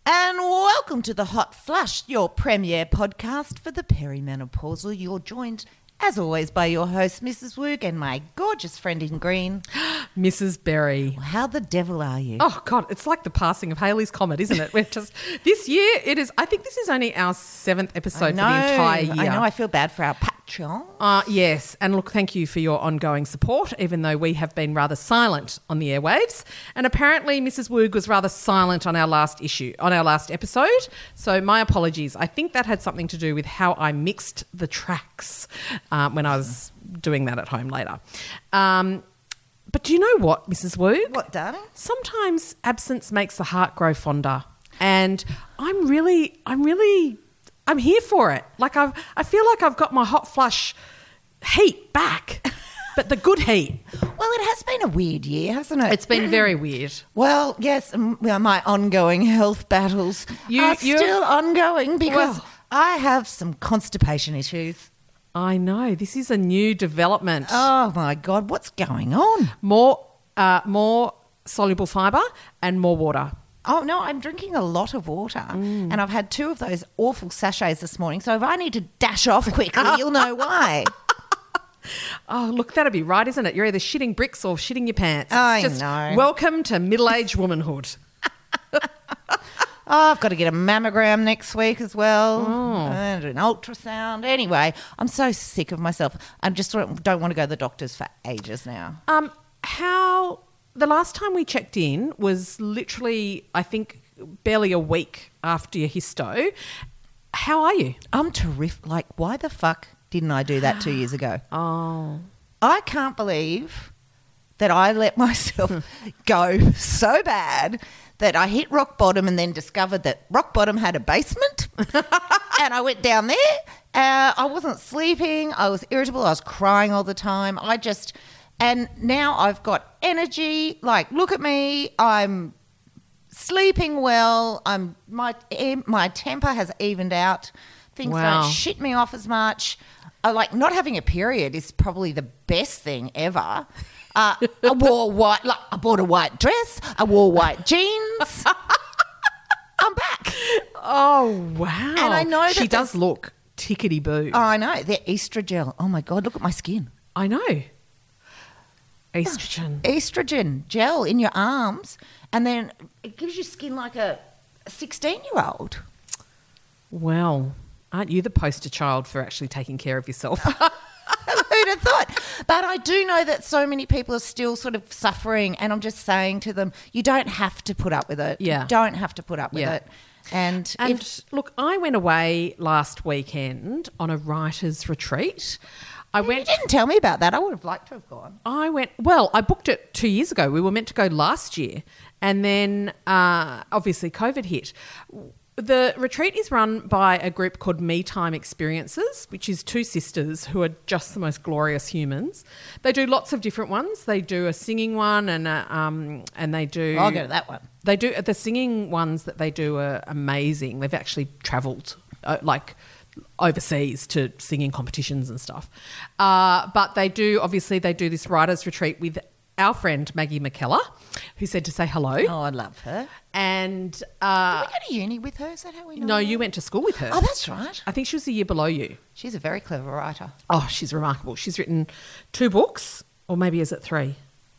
And welcome to The Hot Flush, your premiere podcast for the perimenopausal. You're joined, as always, by your host, Mrs. Woog, and my gorgeous friend in green, Mrs. Berry. How the devil are you? Oh, God, it's like the passing of Halley's Comet, isn't it? We're just, this year, it is, I think this is only our 7th episode for the entire year. I know, I feel bad for our Patreon. Yes, and look, thank you for your ongoing support, even though we have been rather silent on the airwaves. And apparently Mrs. Woog was rather silent on our last episode. So my apologies. I think that had something to do with how I mixed the tracks when I was doing that at home later. But do you know what, Mrs. Woog? What, darling? Sometimes absence makes the heart grow fonder. And I'm here for it. Like I feel like I've got my hot flush heat back, but the good heat. Well, it has been a weird year, hasn't it? It's been very weird. Well, yes, my ongoing health battles are still ongoing because I have some constipation issues. I know. This is a new development. Oh, my God. What's going on? More soluble fibre and more water. Oh, no, I'm drinking a lot of water and I've had 2 of those awful sachets this morning. So if I need to dash off quickly, you'll know why. Oh, look, that'd be right, isn't it? You're either shitting bricks or shitting your pants. I know. Welcome to middle-aged womanhood. I've got to get a mammogram next week as well and an ultrasound. Anyway, I'm so sick of myself. I just don't want to go to the doctors for ages now. The last time we checked in was literally, I think, barely a week after your histo. How are you? I'm terrific. Like, why the fuck didn't I do that 2 years ago? Oh. I can't believe that I let myself go so bad that I hit rock bottom and then discovered that rock bottom had a basement and I went down there. I wasn't sleeping. I was irritable. I was crying all the time. And now I've got energy. Like, look at me. I'm sleeping well. My temper has evened out. Things don't shit me off as much. Not having a period is probably the best thing ever. I bought a white dress. I wore white jeans. I'm back. Oh, wow. And I know she does look tickety-boo. Oh, I know. They're Estrogel. Oh, my God. Look at my skin. I know. Estrogen gel in your arms, and then it gives you skin like a 16-year-old. Well, aren't you the poster child for actually taking care of yourself? Who'd have thought? But I do know that so many people are still sort of suffering, and I'm just saying to them, you don't have to put up with it. Yeah. You don't have to put up with it. And look, I went away last weekend on a writer's retreat. You didn't tell me about that. I would have liked to have gone. I booked it 2 years ago. We were meant to go last year. And then obviously COVID hit. The retreat is run by a group called Me Time Experiences, which is 2 sisters who are just the most glorious humans. They do lots of different ones. They do a singing one and they do... I'll go to that one. They do the singing ones that they do are amazing. They've actually travelled overseas to singing competitions and stuff. But they do this writers' retreat with our friend Maggie McKellar, who said to say hello. Oh, I love her. And did we go to uni with her? Is that how we know No, her? you went to school with her. Oh, that's right. I think she was a year below you. She's a very clever writer. Oh, she's remarkable. She's written 2 books, or maybe is it 3?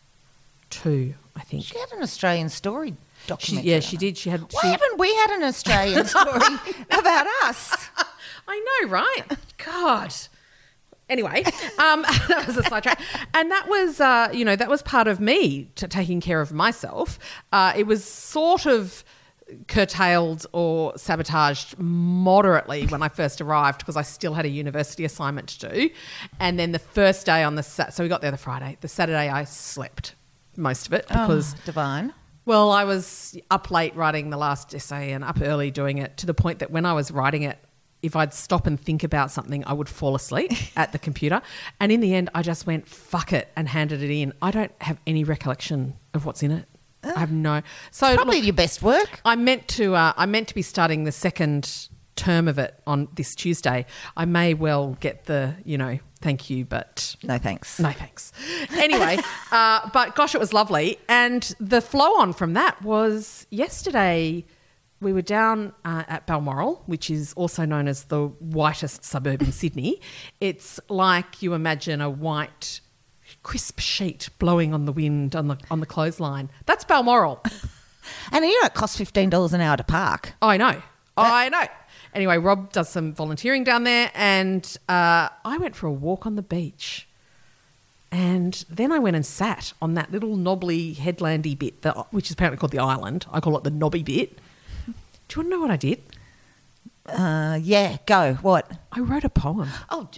2, I think. She had an Australian story documentary. She did. Why haven't we had an Australian story about us? I know, right? God. Anyway, that was a sidetrack. And that was, that was part of me taking care of myself. It was sort of curtailed or sabotaged moderately when I first arrived because I still had a university assignment to do. And then the first day so we got there the Friday. The Saturday I slept most of it because... Oh, divine. Well, I was up late writing the last essay and up early doing it to the point that when I was writing it, if I'd stop and think about something, I would fall asleep at the computer. And in the end, I just went, fuck it, and handed it in. I don't have any recollection of what's in it. I have no... So probably your best work. I meant to be starting the second term of it on this Tuesday. I may well get the, thank you, but... No thanks. No thanks. Anyway, but gosh, it was lovely. And the flow on from that was yesterday... we were down at Balmoral, which is also known as the whitest suburb in Sydney. It's like you imagine a white, crisp sheet blowing on the wind on the clothesline. That's Balmoral. And you know it costs $15 an hour to park. I know. I know. Anyway, Rob does some volunteering down there, and I went for a walk on the beach. And then I went and sat on that little knobbly headlandy bit, which is apparently called the island. I call it the knobby bit. Do you want to know what I did? Yeah, go. What? I wrote a poem. Oh,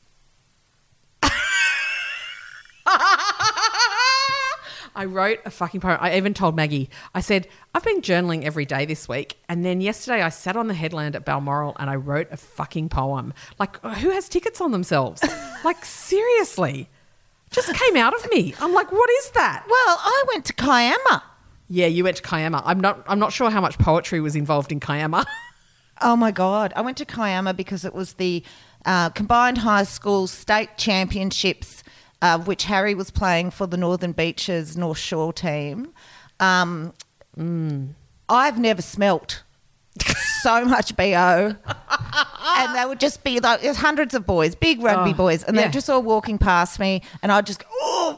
I wrote a fucking poem. I even told Maggie, I said, I've been journaling every day this week. And then yesterday I sat on the headland at Balmoral and I wrote a fucking poem. Like, who has tickets on themselves? Like, seriously. Just came out of me. I'm like, what is that? Well, I went to Kiama. Yeah, you went to Kiama. I'm not sure how much poetry was involved in Kiama. Oh, my God. I went to Kiama because it was the combined high school state championships, which Harry was playing for the Northern Beaches North Shore team. I've never smelt so much BO. And they would just be like, there's hundreds of boys, big rugby boys, and they're just all walking past me, and I'd just go,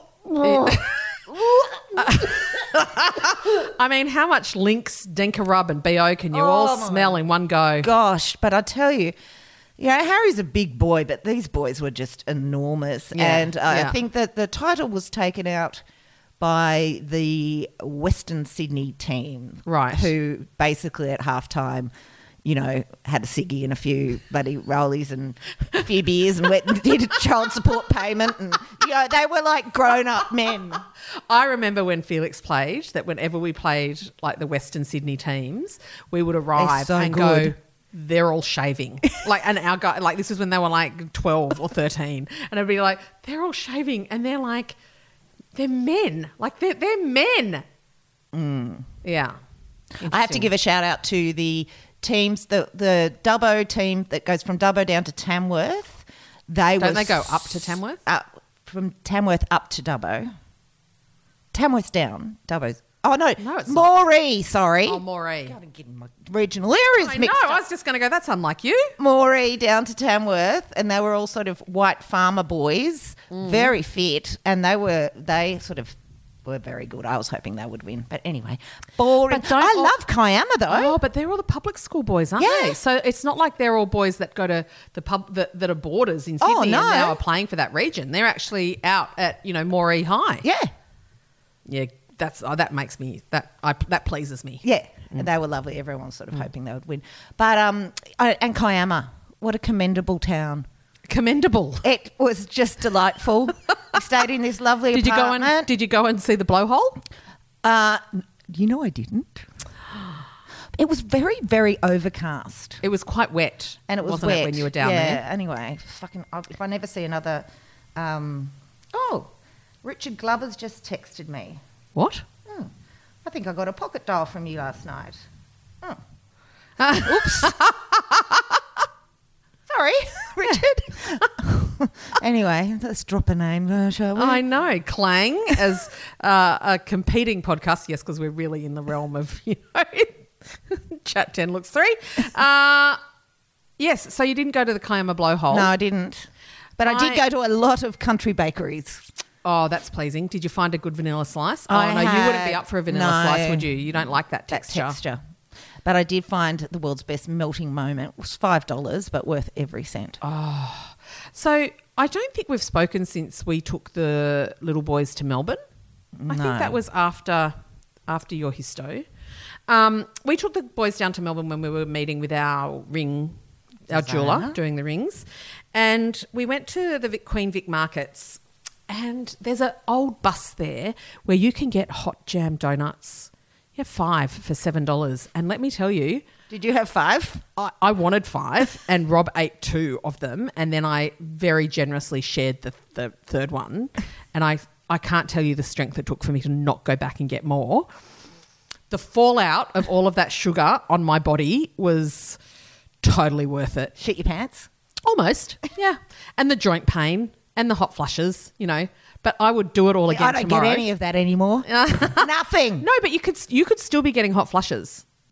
I mean, how much Lynx, Denka Rub and BO can you all smell in one go? Gosh, but I tell you, Harry's a big boy, but these boys were just enormous. Yeah, and I think that the title was taken out by the Western Sydney team. Right. Who basically at halftime, had a ciggy and a few bloody rollies and a few beers and did a child support payment. And, they were like grown-up men. I remember when Felix played, that whenever we played like the Western Sydney teams, we would arrive and go, they're all shaving. And our guy, this is when they were like 12 or 13. And I'd be like, they're all shaving. And they're like, they're men. Like, they're men. Yeah. I have to give a shout out to the teams, the Dubbo team that goes from Dubbo down to Tamworth. Don't they go up to Tamworth? From Tamworth up to Dubbo. Tamworth's down. Dubbo's. Oh, no. No, it's Moree, sorry. Oh, Moree. God, I'm getting my regional areas I mixed know. up. I was just going to go, that's unlike you. Moree down to Tamworth, and they were all sort of white farmer boys, very fit, and they were very good. I was hoping they would win. But anyway, boring. I love Kiama, though. Oh, but they're all the public school boys, aren't they? So it's not like they're all boys that go to the pub that are boarders in Sydney and now are playing for that region. They're actually out at, Moree High. Yeah. Yeah, that makes me, that pleases me. Yeah, and they were lovely. Everyone was sort of hoping they would win. But, and Kiama, what a commendable town. Commendable. It was just delightful. We stayed in this lovely apartment. Did you go and see the blowhole? I didn't. It was very, very overcast. It was quite wet. And it was wasn't wet. it, when you were down there? Yeah, anyway, if I never see another... Richard Glover's just texted me. What? I think I got a pocket dial from you last night. Oops. Sorry, Richard. Anyway, let's drop a name, shall we? I know. Clang as a competing podcast. Yes, because we're really in the realm of, Chat 10 looks 3. Yes, so you didn't go to the Kiama blowhole. No, I didn't. But I did go to a lot of country bakeries. Oh, that's pleasing. Did you find a good vanilla slice? You wouldn't be up for a vanilla slice, would you? You don't like that texture. But I did find the world's best melting moment. It was $5, but worth every cent. Oh. So I don't think we've spoken since we took the little boys to Melbourne. I think that was after your histo. We took the boys down to Melbourne when we were meeting with our jeweller doing the rings. And we went to the Queen Vic markets, and there's an old bus there where you can get hot jam donuts. You have 5 for $7. And let me tell you... Did you have 5? I wanted 5 and Rob ate 2 of them, and then I very generously shared the third one. And I can't tell you the strength it took for me to not go back and get more. The fallout of all of that sugar on my body was totally worth it. Shit your pants? Almost, yeah. And the joint pain and the hot flushes, But I would do it all again tomorrow. I don't get any of that anymore. Nothing. No, but you could still be getting hot flushes.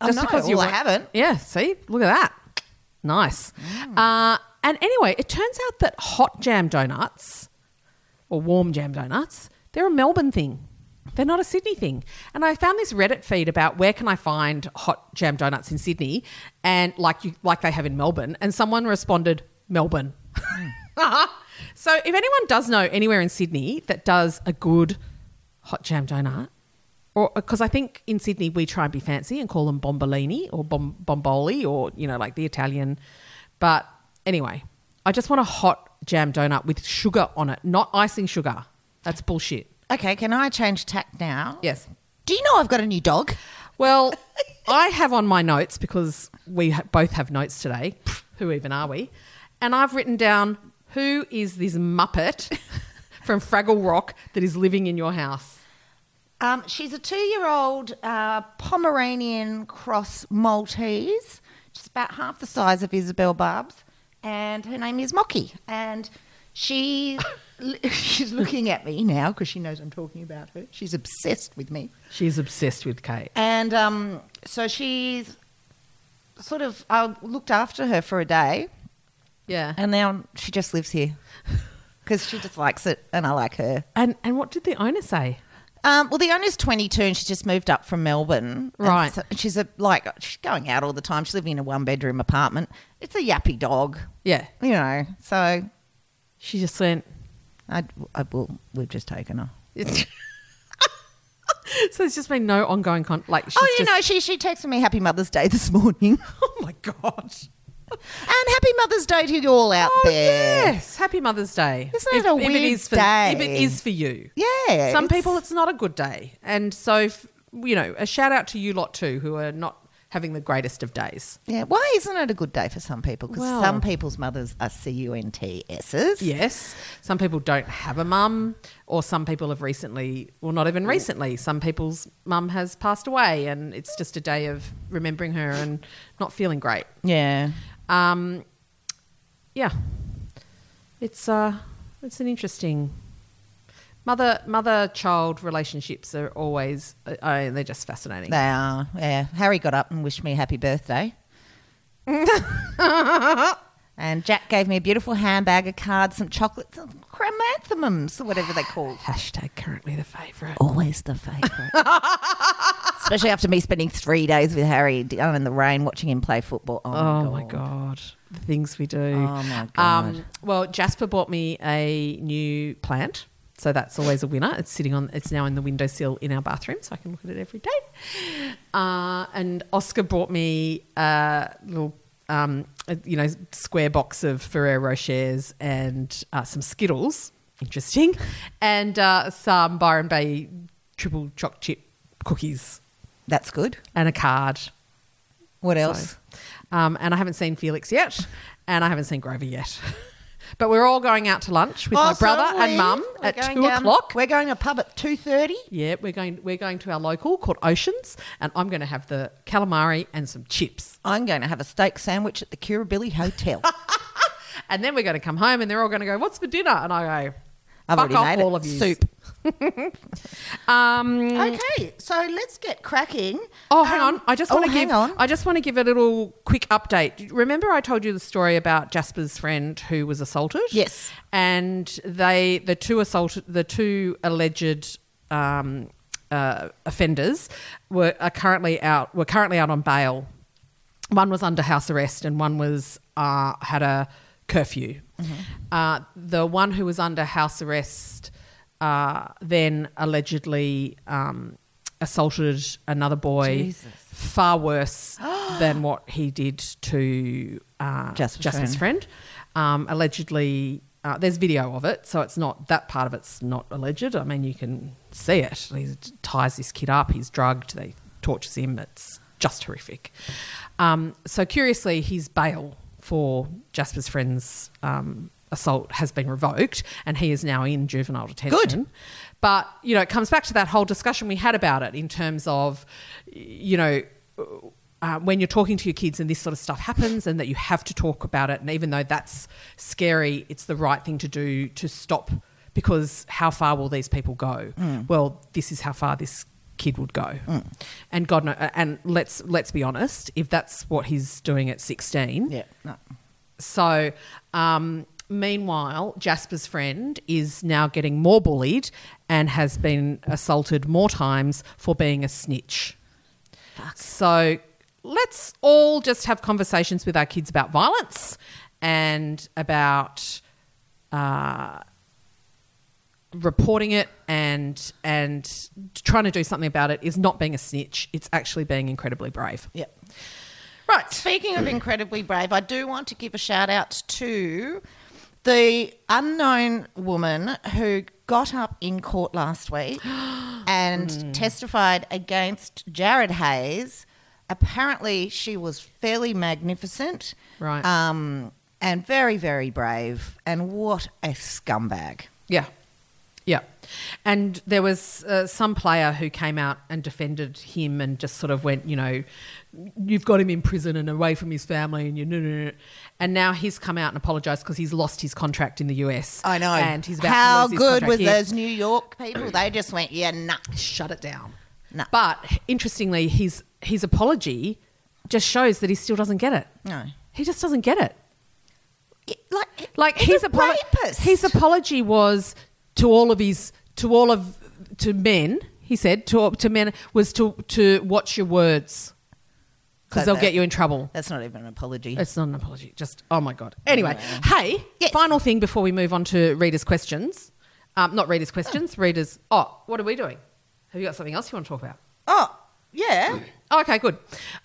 Just no, because you well, I weren't- haven't. Yeah, see? Look at that. Nice. And anyway, it turns out that hot jam donuts or warm jam donuts, they're a Melbourne thing. They're not a Sydney thing. And I found this Reddit feed about where can I find hot jam donuts in Sydney and like they have in Melbourne. And someone responded, Melbourne. So if anyone does know anywhere in Sydney that does a good hot jam donut, or because I think in Sydney we try and be fancy and call them bombolini or bomboli or, you know, like the Italian. But anyway, I just want a hot jam donut with sugar on it, not icing sugar. That's bullshit. Okay, can I change tack now? Yes. Do you know I've got a new dog? Well, I have on my notes because we both have notes today. Who even are we? And I've written down, who is this Muppet from Fraggle Rock that is living in your house? She's a 2-year-old Pomeranian cross Maltese. She's about half the size of Isabel Barbs. And her name is Mocky. And she's looking at me now because she knows I'm talking about her. She's obsessed with me. She's obsessed with Kate. And so she's sort of, I looked after her for a day. Yeah. And now she just lives here because she just likes it and I like her. And what did the owner say? Well, the owner's 22 and she just moved up from Melbourne. And Right. so she's she's going out all the time. She's living in a 1-bedroom apartment. It's a yappy dog, Yeah. you know. So She just went... we've just taken her. So there's just been no ongoing... she's She texted me Happy Mother's Day this morning. Oh, my God. And Happy Mother's Day to you all out there. Yes. Happy Mother's Day. Isn't it a weird day? If it is for you. Yeah. Some people, it's not a good day. And so, a shout out to you lot too, who are not having the greatest of days. Yeah. Why isn't it a good day for some people? Because Well- some people's mothers are CUNTSs. Yes. Some people don't have a mum, or some people have recently, well, not even recently, some people's mum has passed away and it's just a day of remembering her and not feeling great. Yeah. Yeah. It's an interesting... Mother-child relationships are always, they're just fascinating. They are. Yeah. Harry got up and wished me happy birthday. And Jack gave me a beautiful handbag, a card, some chocolates, some chrysanthemums, or whatever they're called. Hashtag currently the favourite. Always the favourite. Especially after me spending 3 days with Harry down in the rain watching him play football. Oh my God. The things we do. Oh, my God. Well, Jasper bought me a new plant. So that's always a winner. It's now in the windowsill in our bathroom, so I can look at it every day. And Oscar brought me a little, square box of Ferrero Rochers and some Skittles. Interesting. And some Byron Bay triple choc chip cookies. That's good. And a card. What else? And I haven't seen Felix yet, and I haven't seen Grover yet. But we're all going out to lunch with my brother and mum at 2 o'clock. We're going to a pub at 2:30. Yeah, we're going to our local called Oceans, and I'm going to have the calamari and some chips. I'm going to have a steak sandwich at the Kirribilli Hotel. And then we're going to come home, and they're all going to go, "What's for dinner?" And I go, I've "Fuck already off, made it. all of you." Soup. Okay. Okay, so let's get cracking. Oh, hang on. I just want hang to give a little quick update. Remember I told you the story about Jasper's friend who was assaulted? Yes. And the two alleged offenders were currently out on bail. One was under house arrest and one was had a curfew. Mm-hmm. The one who was under house arrest then allegedly assaulted another boy. Jesus. Far worse than what he did to Jasper's friend. Allegedly, there's video of it, so it's not that part of it's not alleged. I mean, you can see it. He ties this kid up. He's drugged. They tortures him. It's just horrific. So curiously, his bail for Jasper's friend's assault has been revoked, and he is now in juvenile detention. Good. But, it comes back to that whole discussion we had about it in terms of, when you're talking to your kids and this sort of stuff happens and that you have to talk about it, and even though that's scary, it's the right thing to do to stop, because how far will these people go? Well, this is how far this kid would go. And God knows, and let's be honest, if that's what he's doing at 16. Yeah. No. So, meanwhile, Jasper's friend is now getting more bullied and has been assaulted more times for being a snitch. Fuck. So let's all just have conversations with our kids about violence and about reporting it and trying to do something about it is not being a snitch. It's actually being incredibly brave. Yeah. Right. Speaking of incredibly brave, I do want to give a shout out to the unknown woman who got up in court last week and testified against Jared Hayes. Apparently, she was fairly magnificent, Right. and very, very brave. And what a scumbag! Yeah. Yeah. And there was some player who came out and defended him and just sort of went, you've got him in prison and away from his family and no. And now he's come out and apologised because he's lost his contract in the US. I know. And he's about How to lose his good contract was here. those New York people? They just went, yeah, nah. Shut it down. No. But interestingly, his apology just shows that he still doesn't get it. No. He just doesn't get it. Like he's a rapist. His apology was to men. He said to men was to watch your words because they'll get you in trouble. That's not even an apology. It's not an apology. Just oh my god. Anyway, hey, Yes. final thing before we move on to readers' questions. Not readers' questions. Readers. Oh, what are we doing? Have you got something else you want to talk about? Oh, yeah. Oh, okay, good.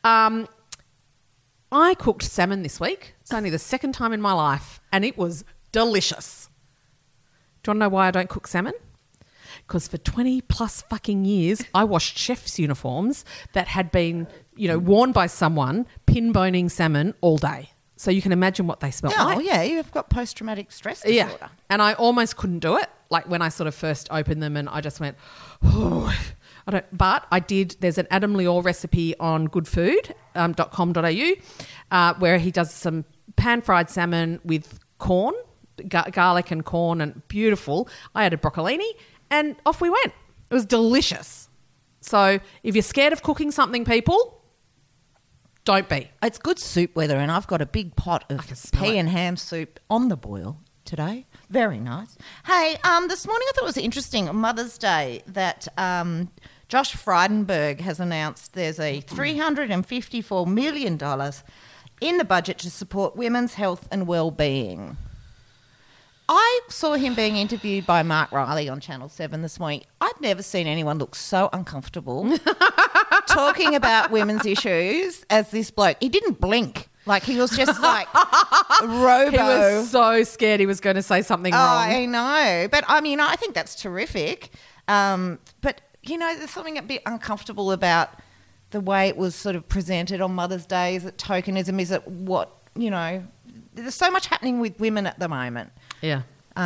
I cooked salmon this week. It's only the second time in my life, and it was delicious. Do you want to know why I don't cook salmon? Because for 20 plus fucking years, I washed chef's uniforms that had been, worn by someone pin boning salmon all day. So you can imagine what they smell like. Oh, yeah, you've got post-traumatic stress disorder. Yeah, and I almost couldn't do it. Like when I sort of first opened them, and I just went, oh, I don't. But I did. There's an Adam Lior recipe on goodfood.com.au where he does some pan-fried salmon with corn, garlic and corn, and beautiful. I added broccolini, and off we went. It was delicious. So if you're scared of cooking something, people, don't be. It's good soup weather, and I've got a big pot can of smell pea it. and ham soup on the boil today. Very nice. Hey, this morning I thought it was interesting, Mother's Day, that Josh Frydenberg has announced there's a $354 million in the budget to support women's health and well-being. I saw him being interviewed by Mark Riley on Channel 7 this morning. I've never seen anyone look so uncomfortable talking about women's issues as this bloke. He didn't blink. Like, he was just like robo. He was so scared he was going to say something wrong. I know. But, I mean, I think that's terrific. But, there's something a bit uncomfortable about the way it was sort of presented on Mother's Day. Is it tokenism? Is it what, there's so much happening with women at the moment. Yeah.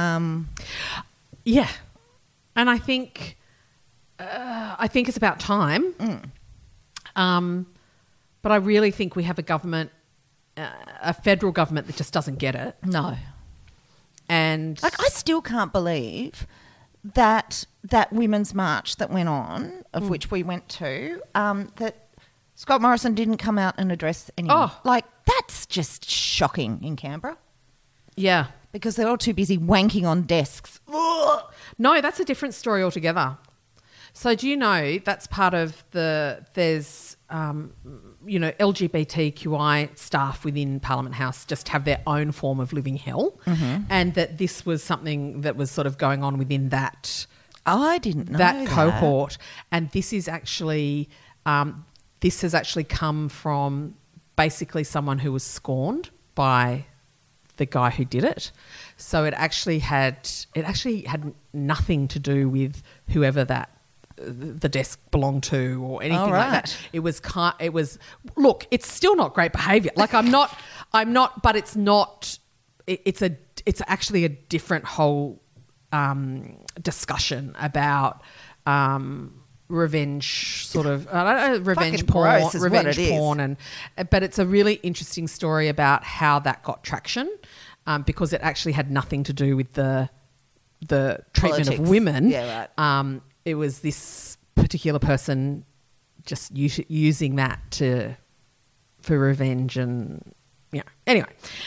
Yeah. And I think it's about time. But I really think we have a government, a federal government that just doesn't get it. No. And Like, I still can't believe that women's march that went on, of which we went to, that Scott Morrison didn't come out and address anyone. Oh. Like, that's just shocking in Canberra yeah. because they're all too busy wanking on desks. Ugh. No, that's a different story altogether. So do you know that's part of there's LGBTQI staff within Parliament House just have their own form of living hell, and that this was something that was sort of going on within that I didn't know that cohort, and this is actually this has actually come from basically someone who was scorned by the guy who did it. So it actually had nothing to do with whoever the desk belonged to or anything like that. It was look, it's still not great behaviour. Like I'm not, but it's not. It's actually a different whole discussion about revenge, sort of. I don't know, revenge porn, but it's a really interesting story about how that got traction, because it actually had nothing to do with the treatment Politics. of women. Yeah, right. It was this particular person just using that for revenge and, Anyway,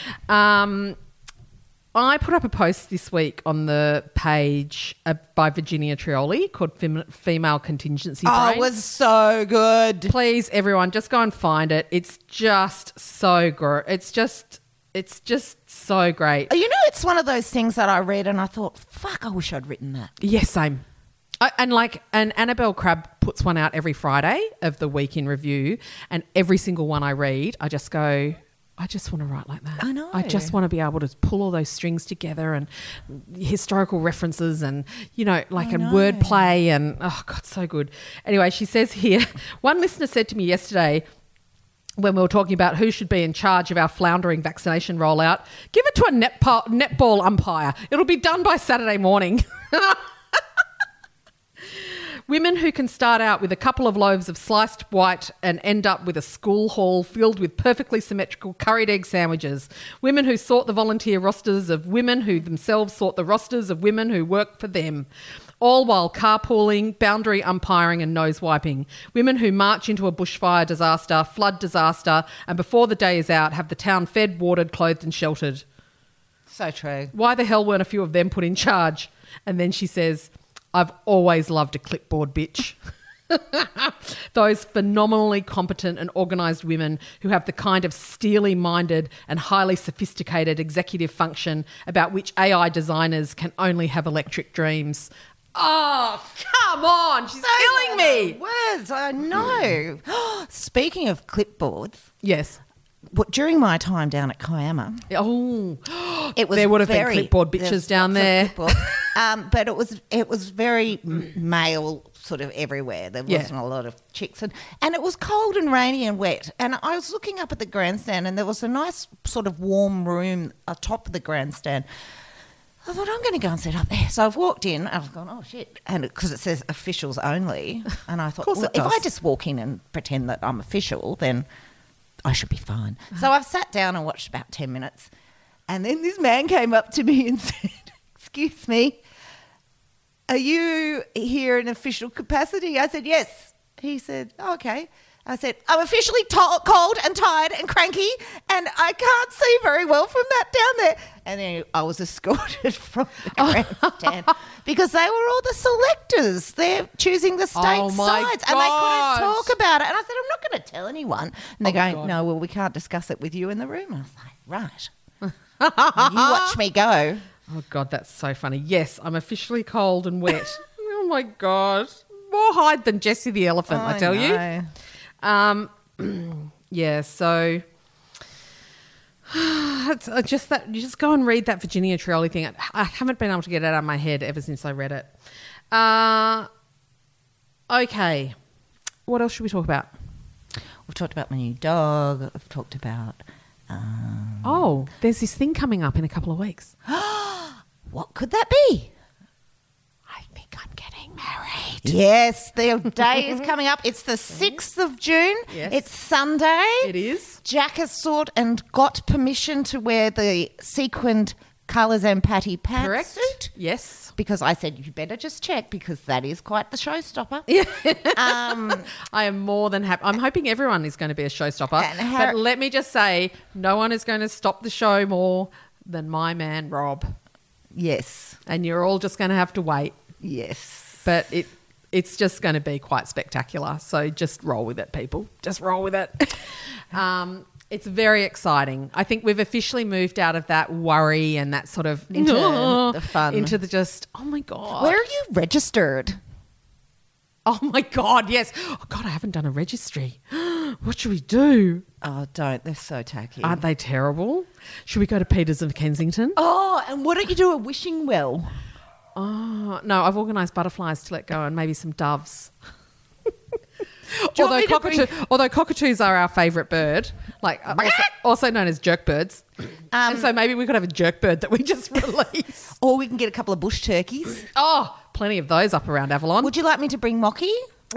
I put up a post this week on the page by Virginia Trioli called Female Contingency Brain. Oh, it was so good. Please, everyone, just go and find it. It's just so good. It's just so great. You know, it's one of those things that I read and I thought, fuck, I wish I'd written that. Yes, same. And Annabelle Crabb puts one out every Friday of the week in review, and every single one I read, I just go, I just want to write like that. I know. I just want to be able to pull all those strings together and historical references and, and wordplay and, oh, God, so good. Anyway, she says here, one listener said to me yesterday when we were talking about who should be in charge of our floundering vaccination rollout, give it to a netball umpire. It'll be done by Saturday morning. Women who can start out with a couple of loaves of sliced white and end up with a school hall filled with perfectly symmetrical curried egg sandwiches. Women who sort the volunteer rosters of women who themselves sort the rosters of women who work for them. All while carpooling, boundary umpiring and nose wiping. Women who march into a bushfire disaster, flood disaster, and before the day is out have the town fed, watered, clothed and sheltered. So true. Why the hell weren't a few of them put in charge? And then she says, I've always loved a clipboard bitch. Those phenomenally competent and organised women who have the kind of steely-minded and highly sophisticated executive function about which AI designers can only have electric dreams. Oh, come on. She's killing me. Words, I know. Speaking of clipboards. Yes. During my time down at Kiama, there would have been clipboard bitches down there. But it was very male sort of everywhere. There wasn't a lot of chicks. And it was cold and rainy and wet. And I was looking up at the grandstand and there was a nice sort of warm room atop of the grandstand. I thought, I'm going to go and sit up there. So I've walked in. I've gone, oh, shit. And because it says officials only. And I thought, well, if I just walk in and pretend that I'm official, then I should be fine. So I've sat down and watched about 10 minutes. And then this man came up to me and said, excuse me, are you here in official capacity? I said, yes. He said, oh, okay. I said, I'm officially cold and tired and cranky and I can't see very well from that down there. And then I was escorted from the grandstand because they were all the selectors. They're choosing the state sides and they couldn't talk about it. And I said, I'm not going to tell anyone. And they're going, no, well, we can't discuss it with you in the room. And I was like, right. You watch me go. Oh, God, that's so funny. Yes, I'm officially cold and wet. Oh, my God. More hide than Jessie the elephant, I tell you. Yeah, so it's just that you just go and read that Virginia Trioli thing. I haven't been able to get it out of my head ever since I read it. Okay, what else should we talk about? We've talked about my new dog. We've talked about... there's this thing coming up in a couple of weeks. What could that be? I think I'm getting married. Yes, the day is coming up. It's the 6th of June. Yes. It's Sunday. It is. Jack has sought and got permission to wear the sequined colours and patty pantsuit. Yes. Because I said, you better just check because that is quite the showstopper. I am more than happy. I'm hoping everyone is going to be a showstopper. But let me just say, no one is going to stop the show more than my man, Rob. Yes. And you're all just going to have to wait. Yes. But it's just going to be quite spectacular. So just roll with it, people. Just roll with it. It's very exciting. I think we've officially moved out of that worry and that sort of into the fun. Into the just, oh my God. Where are you registered? Oh my God, yes. Oh God, I haven't done a registry. What should we do? Oh, don't. They're so tacky. Aren't they terrible? Should we go to Peters of Kensington? Oh, and why don't you do a wishing well? Oh, no, I've organised butterflies to let go and maybe some doves. Although cockatoos are our favourite bird, like also known as jerk birds. And so maybe we could have a jerk bird that we just release. Or we can get a couple of bush turkeys. Oh, plenty of those up around Avalon. Would you like me to bring Mocky?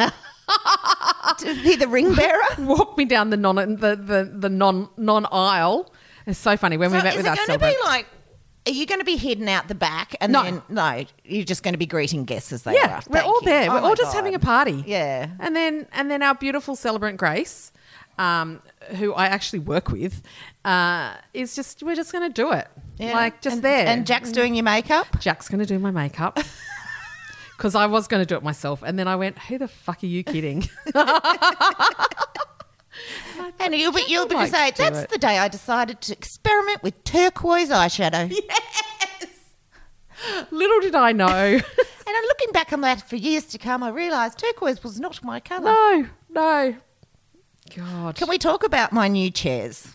To be the ring bearer? Walk me down the non aisle. It's so funny when we met with our Is it going to be like Are you going to be hidden out the back? And No. then, no, you're just going to be greeting guests as they Yeah, arrive. we're Thank all you. there. Oh We're my all just God. having a party. Yeah. And then our beautiful celebrant Grace, who I actually work with, is just we're just going to do it. Yeah. Like just and, there. And Jack's doing your makeup? Jack's going to do my makeup. Because I was going to do it myself. And then I went, who the fuck are you kidding? And you'll be would like say, to do that's it." the day I decided to experiment with turquoise eyeshadow. Little did I know. And I'm looking back on that for years to come, I realised turquoise was not my colour. No. God. Can we talk about my new chairs?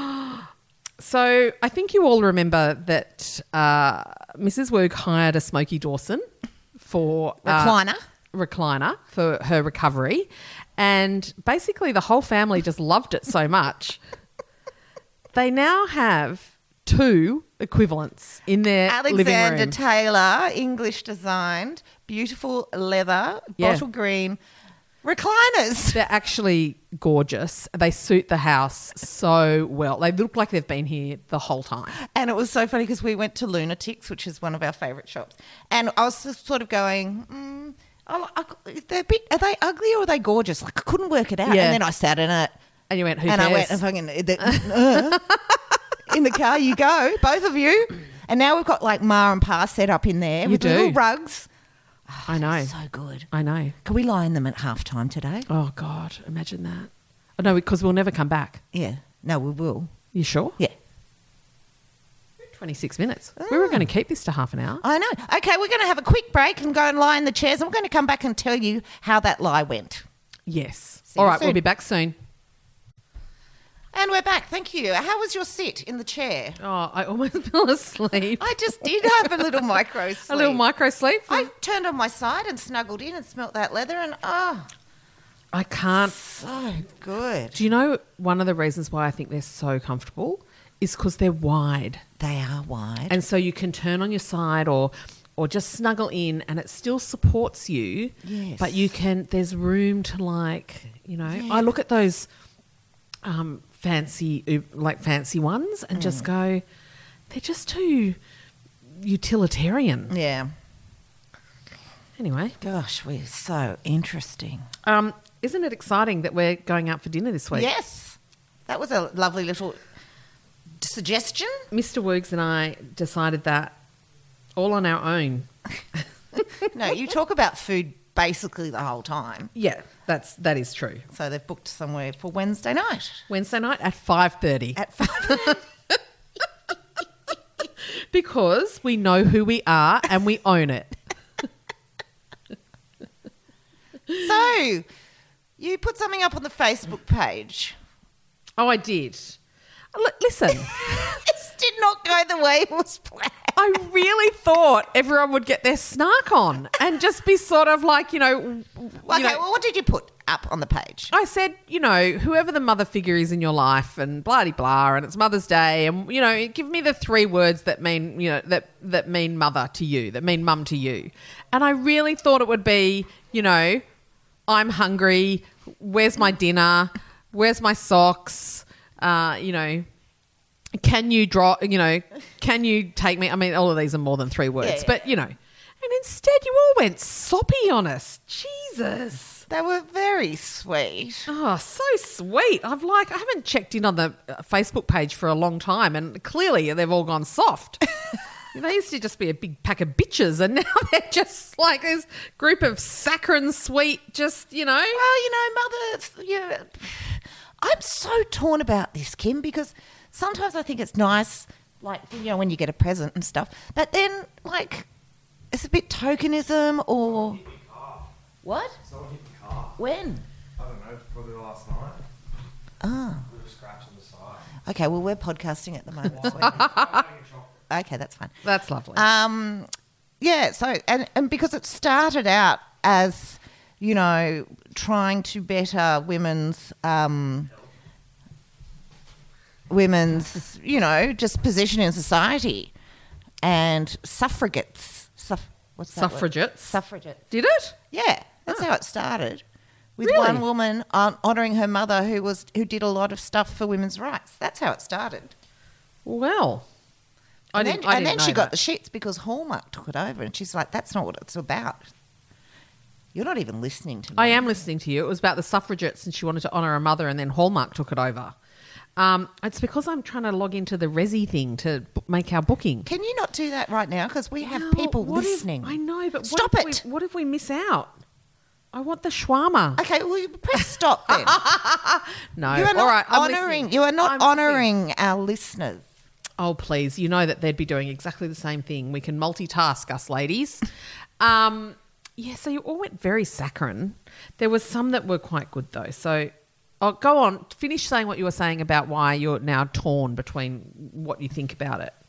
So I think you all remember that Mrs. Woog hired a Smokey Dawson for recliner for her recovery, and basically the whole family just loved it so much. They now have 2 equivalents in their living Alexander room. Taylor, English designed, beautiful leather, Yeah. bottle green recliners. They're actually gorgeous. They suit the house so well. They look like they've been here the whole time. And it was so funny because we went to Lunatics, which is one of our favourite shops. And I was just sort of going, are they ugly or are they gorgeous? Like I couldn't work it out. Yeah. And then I sat in it. And you went, who and cares? I went, in the car you go, both of you. And now we've got like Ma and Pa set up in there with do. little rugs. I know. So good. I know. Can we line them at halftime today? Oh, God. Imagine that. Oh, no, because we'll never come back. Yeah. No, we will. You sure? Yeah. 26 minutes. We were going to keep this to half an hour. I know. Okay, we're going to have a quick break and go and lie in the chairs. And we're going to come back and tell you how that lie went. Yes. See All you right, we'll soon. be back soon. And we're back. Thank you. How was your sit in the chair? Oh, I almost fell asleep. I just did have a little micro sleep. A little micro sleep. I turned on my side and snuggled in and smelt that leather and I can't. so good. Do you know one of the reasons why I think they're so comfortable is because they're wide. They are wide. And so you can turn on your side or just snuggle in and it still supports you. Yes. But there's room to Yeah. I look at those fancy ones and just go, they're just too utilitarian. Yeah. Anyway, Gosh, we're so interesting. isn't it exciting that we're going out for dinner this week? Yes. That was a lovely little suggestion. Mr. Woogs and I decided that all on our own. No, you talk about food basically the whole time. Yeah, that is true. So they've booked somewhere for Wednesday night. Wednesday night at 5:30. At 5. Because we know who we are and we own it. So, you put something up on the Facebook page. Oh, I did. Listen, This did not go the way it was planned. I really thought everyone would get their snark on and just be sort of like, Okay, well, what did you put up on the page? I said, whoever the mother figure is in your life and blah-de-blah, and it's Mother's Day, and, give me the 3 words that mean, that mean mother to you, that mean mum to you. And I really thought it would be, I'm hungry, where's my dinner, where's my socks, can you can you take me? I mean, all of these are more than 3 words, Yeah. but, and instead you all went soppy on us. Jesus. They were very sweet. Oh, so sweet. I haven't checked in on the Facebook page for a long time, and clearly they've all gone soft. They used to just be a big pack of bitches, and now they're just like this group of saccharine sweet, just, Well, Mother, I'm so torn about this, Kim, because sometimes I think it's nice, like, when you get a present and stuff, but then, like, it's a bit tokenism or... What? Someone hit the car. When? I don't know, probably last night. Oh. With a scratch on the side. Okay, well, we're podcasting at the moment. so okay, that's fine. That's lovely. Yeah, so, and because it started out as, trying to better women's, just position in society, and suffragettes. What's that word? Suffragettes? Suffragettes. Did it? Yeah, that's how it started. With Really? one woman honouring her mother who did a lot of stuff for women's rights. That's how it started. Well, I And didn't. then, I and didn't then she know got that. the shits because Hallmark took it over, and she's like, "That's not what it's about." You're not even listening to me. I am listening to you. It was about the suffragettes, and she wanted to honour her mother, and then Hallmark took it over. It's because I'm trying to log into the Resi thing to make our booking. Can you not do that right now? Because we have Well, people what if- listening. I know, but Stop what it. What if we miss out? I want the shawarma. Okay, well, you press stop then. No, You are not all right. I'm honouring. listening. You are not I'm listening. honouring our listeners. Oh, please. You know that they'd be doing exactly the same thing. We can multitask us ladies. Yeah, so you all went very saccharine. There was some that were quite good, though. So go on. Finish saying what you were saying about why you're now torn between what you think about it.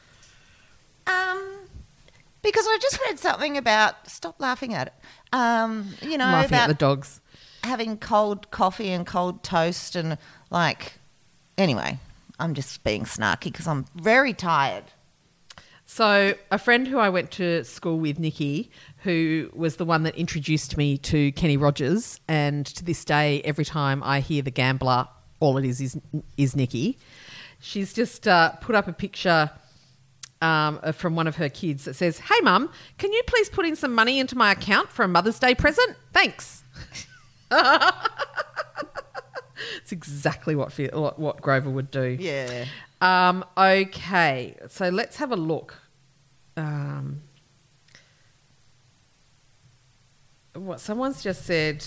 Because I just read something about. Stop laughing at it. You know, Laughing about at the dogs. having cold coffee and cold toast and like. Anyway, I'm just being snarky because I'm very tired. So a friend who I went to school with, Nikki, who was the one that introduced me to Kenny Rogers, and to this day, every time I hear The Gambler, all it is Nikki. She's just put up a picture from one of her kids that says, "Hey, Mum, can you please put in some money into my account for a Mother's Day present? Thanks." It's exactly what Grover would do. Yeah. Okay, so let's have a look. What someone's just said.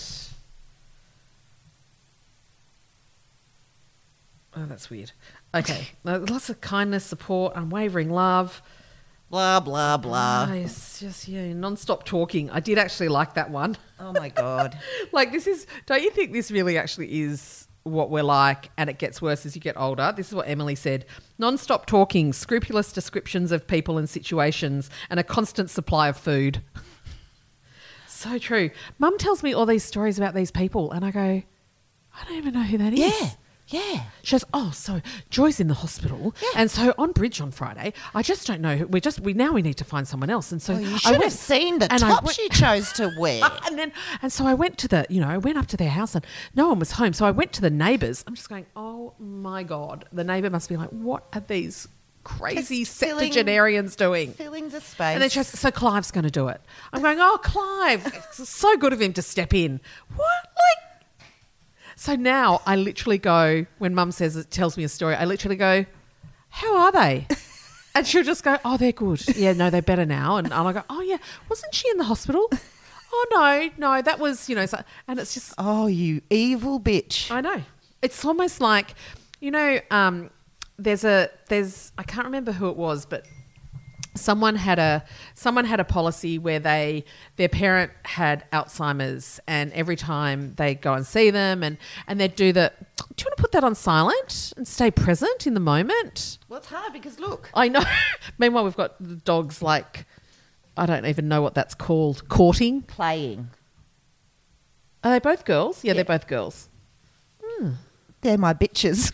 Oh, that's weird. Okay, lots of kindness, support, unwavering love. Blah blah blah. It's just non-stop talking. I did actually like that one. Oh my god. Like this is. Don't you think this really actually is what we're like, and it gets worse as you get older? This is what Emily said. Non-stop talking, scrupulous descriptions of people and situations, and a constant supply of food. So true. Mum tells me all these stories about these people, and I go, I don't even know who that is. Yeah. Yeah. She goes, oh, so Joy's in the hospital, Yeah. and so on bridge on Friday, I just don't know. We need to find someone else, and so Well, you I should went have seen the and I top went- she chose to wear. and so I went to I went up to their house and no one was home. So I went to the neighbours. I'm just going, oh my God. The neighbour must be like, what are these crazy Just filling- septuagenarians doing? Filling the space. And then she goes, so Clive's going to do it. I'm going, oh, Clive. It's so good of him to step in. What? So now I literally go, when Mum tells me a story, I literally go, how are they? And she'll just go, oh, they're good. Yeah, no, they're better now. And I'll go, oh, yeah, wasn't she in the hospital? Oh, no, that was, so, and it's just, Oh, you evil bitch. I know. It's almost like, there's I can't remember who it was, but someone had a policy where their parent had Alzheimer's, and every time they go and see them and they'd do you want to put that on silent and stay present in the moment? Well, it's hard because look. I know. Meanwhile, we've got the dogs like, I don't even know what that's called, courting. Playing. Are they both girls? Yeah, they're both girls. They're my bitches.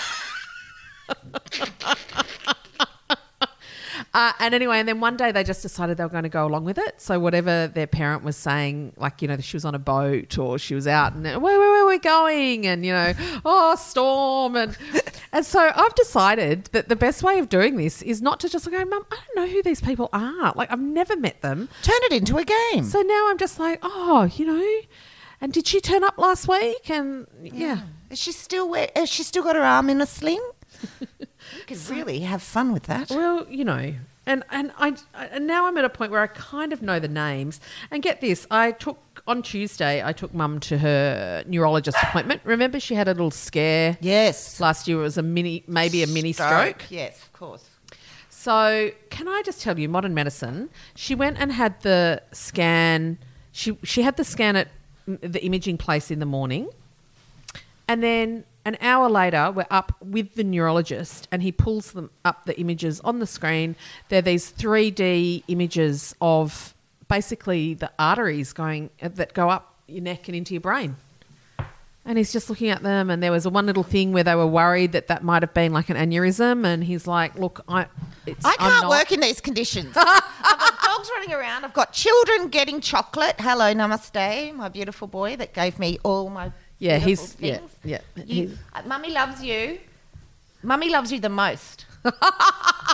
And anyway, and then one day they just decided they were going to go along with it. So whatever their parent was saying, like, she was on a boat or she was out and where are we going? And, storm. And so I've decided that the best way of doing this is not to just go, Mum, I don't know who these people are. Like, I've never met them. Turn it into a game. So now I'm just like, and did she turn up last week? And yeah. Has she still got her arm in a sling? You could really have fun with that. Well, and now I'm at a point where I kind of know the names. And get this, on Tuesday, I took Mum to her neurologist appointment. Remember, she had a little scare. Yes. Last year it was maybe a mini stroke. Yes, of course. So can I just tell you, modern medicine, she went and had the scan. She had the scan at the imaging place in the morning. And then an hour later, we're up with the neurologist and he pulls them up the images on the screen. They're these 3D images of basically the arteries that go up your neck and into your brain. And he's just looking at them, and there was one little thing where they were worried that might have been like an aneurysm, and he's like, look, I can't work in these conditions. I've got dogs running around. I've got children getting chocolate. Hello, namaste, my beautiful boy that gave me all my beautiful things. Mummy loves you. Mummy loves you the most.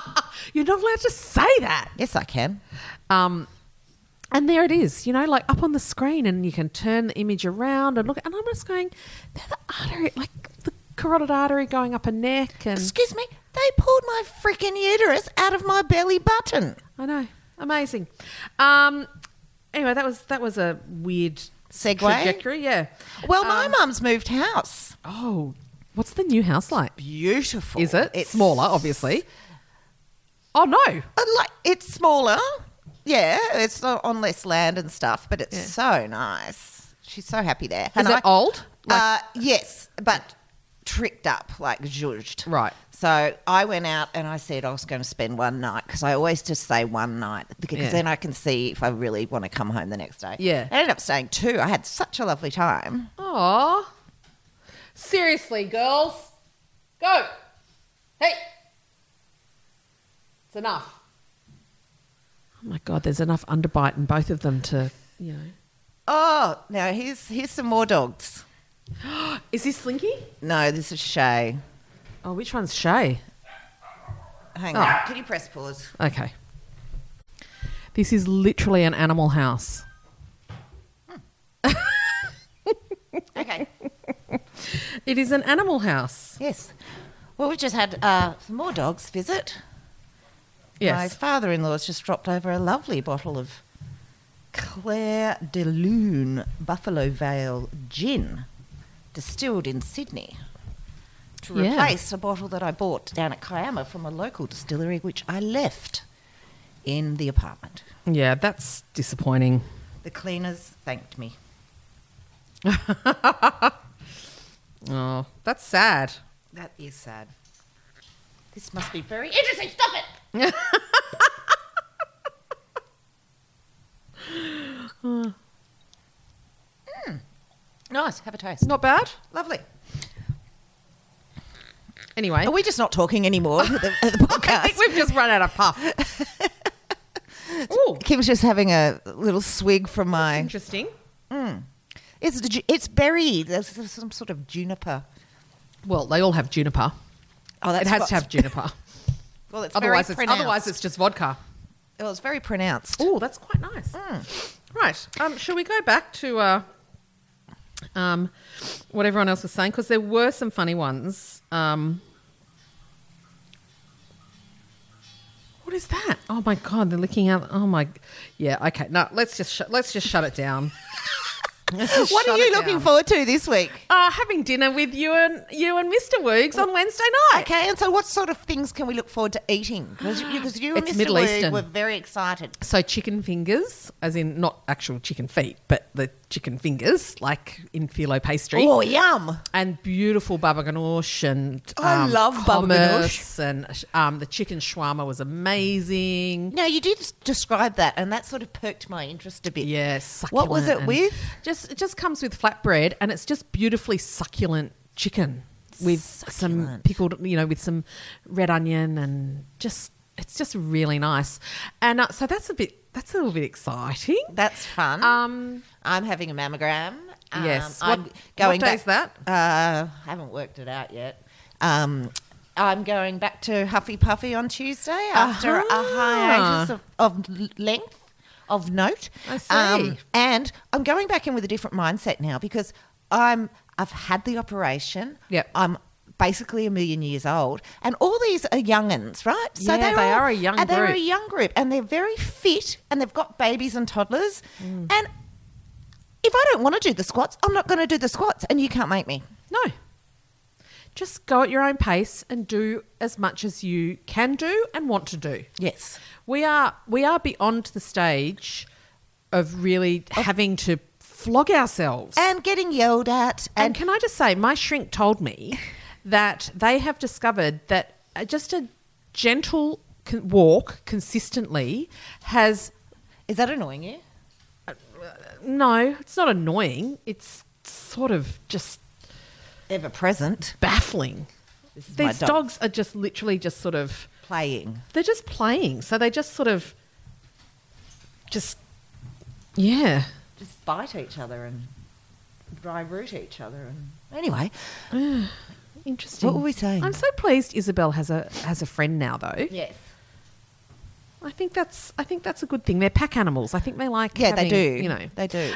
You're not allowed to say that. Yes, I can. And there it is, like up on the screen, and you can turn the image around and look. And I'm just going, they're the artery, like the carotid artery going up a neck. And Excuse me, they pulled my freaking uterus out of my belly button. I know, amazing. Anyway, that was a weird Segue? trajectory. Yeah. Well, my mum's moved house. Oh, what's the new house like? Beautiful. Is it? It's smaller, obviously. Oh no. Like it's smaller. Yeah, it's not on less land and stuff, but it's so nice. She's so happy there. Is it old? Yes, but tricked up, like zhuzhed. Right. So I went out and I said I was going to spend one night because I always just say one night because then I can see if I really want to come home the next day. Yeah. I ended up staying 2. I had such a lovely time. Aw. Seriously, girls. Go. Hey. It's enough. Oh my God, there's enough underbite in both of them to, Oh, now here's some more dogs. Is this Slinky? No, this is Shay. Oh, which one's Shay? Hang on. Can you press pause? Okay. This is literally an animal house. Okay. It is an animal house. Yes. Well, we've just had some more dogs visit. My Yes. father-in-law's just dropped over a lovely bottle of Claire de Lune Buffalo Vale gin, distilled in Sydney, to Yeah. replace a bottle that I bought down at Kiama from a local distillery, which I left in the apartment. Yeah, that's disappointing. The cleaners thanked me. Oh, that's sad. That is sad. This must be very interesting. Stop it! Nice. Have a taste. Not bad. Lovely. Anyway, Are we just not talking anymore at the I podcast? think we've just run out of puff. Ooh, Kim's just having a little swig from my... interesting. It's berry. There's some sort of juniper. Well, they all have juniper. Oh, It has to have juniper. Well, it's Otherwise, very pronounced. otherwise it's just vodka. Well, it's very pronounced. Oh, that's quite nice. Right. Shall we go back to what everyone else was saying? Because there were some funny ones. What is that? Oh my God, they're licking out. Oh my. Yeah. Okay. No, let's just shut it down. What are you looking forward to this week? Having dinner with you and Mr. Woogs on Wednesday night. Okay, and so what sort of things can we look forward to eating? Because you and It's Mr. Middle Woog Eastern. were very excited. So chicken fingers, as in not actual chicken feet, but the chicken fingers, like in phyllo pastry. Oh, yum. And beautiful baba ganoush and I love baba hummus and the chicken shawarma was amazing. Now, you did describe that, and that sort of perked my interest a bit. Yeah, succulent. What was it and with? It just comes with flatbread, and it's just beautifully succulent chicken with some Succulent. pickled, with some red onion and it's just really nice. And so that's a little bit exciting. That's fun. I'm having a mammogram. Yes. I'm What going day is back, that? haven't worked it out yet. I'm going back to Huffy Puffy on Tuesday after a hiatus of length, of note. I see. And I'm going back in with a different mindset now because I've had the operation. Yep. I'm basically a million years old, and all these are young'uns, right? Yeah, they are a young and they're group. a young group, and they're very fit, and they've got babies and toddlers. And if I don't want to do the squats, I'm not going to do the squats, and you can't make me. No. Just go at your own pace and do as much as you can do and want to do. Yes. We are beyond the stage of really having to flog ourselves. And getting yelled at. And can I just say, my shrink told me that they have discovered that just a gentle walk consistently has... Is that annoying you? No, it's not annoying. It's sort of just Ever present. baffling. This is my These dog dogs are just literally just sort of... playing. They're just playing. So they just sort of... Yeah. Just bite each other and dry root each other. And anyway, Interesting. what were we saying? I'm so pleased Isabel has a friend now, though. Yes. I think that's a good thing. They're pack animals. I think they like. Yeah, having, they do. You know, They do.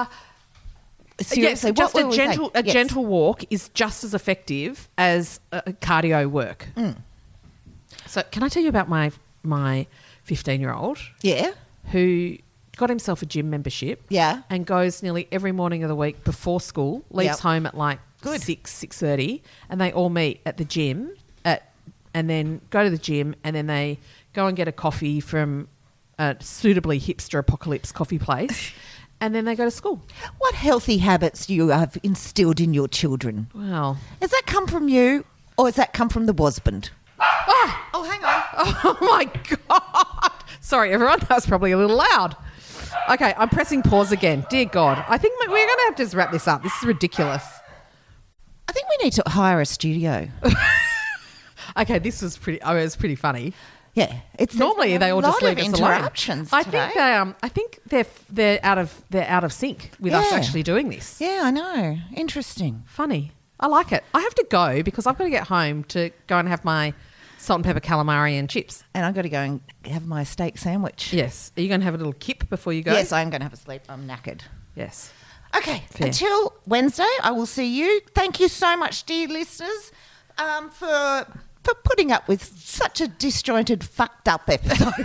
Yes, Seriously, just what a were we saying? gentle Yes. gentle walk is just as effective as cardio work. So, can I tell you about my 15-year-old Yeah. who got himself a gym membership? Yeah. and goes nearly every morning of the week before school. Leaves Yep. home at like 6:30, and they all meet at the gym and then go to the gym, and then they go and get a coffee from a suitably hipster apocalypse coffee place. And then they go to school. What healthy habits do you have instilled in your children? Wow. Has that come from you, or has that come from the husband? Oh, hang on. Oh, my God. Sorry, everyone. That was probably a little loud. Okay, I'm pressing pause again. Dear God. I think we're going to have to just wrap this up. This is ridiculous. I think we need to hire a studio. Okay, this was pretty funny. Yeah, it's Normally they all just leave us alone. interruptions. I today. think they're out of sync with us Yeah. actually doing this. Yeah, I know. Interesting. Funny. I like it. I have to go because I've got to get home to go and have my salt and pepper calamari and chips. And I've got to go and have my steak sandwich. Yes. Are you going to have a little kip before you go? Yes, I am going to have a sleep. I'm knackered. Yes. Okay, Fair. until Wednesday, I will see you. Thank you so much, dear listeners, for putting up with such a disjointed, fucked up episode.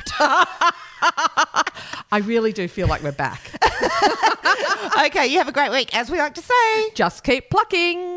I really do feel like we're back. Okay, you have a great week, as we like to say. Just keep plucking.